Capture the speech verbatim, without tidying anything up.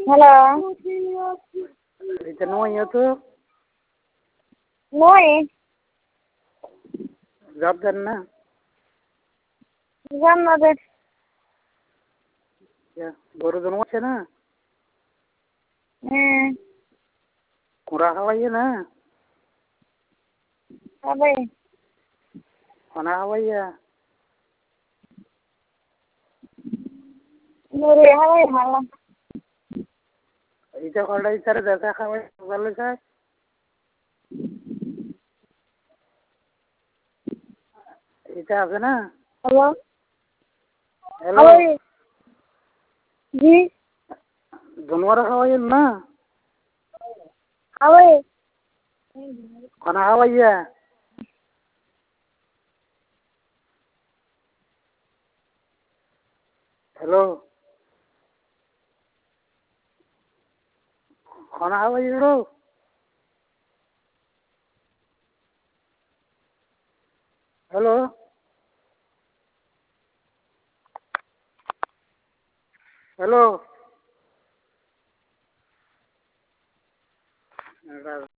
Hello. Ito naman yun to. Noi. Job dyan na. Jam na de. Yeah. Goro doon siya na. Hmm. Kura kaway yun na. Abay. Kana kaway ya. Muri haway hala. Ito kala itara dasa kaway. Kala sa. Ito asa na. Hello. Hello. Haway. Ji Dunwara kaway yun na. haway. Kana kaway ya. Hello. Kana kaway yun. Hello. Hello.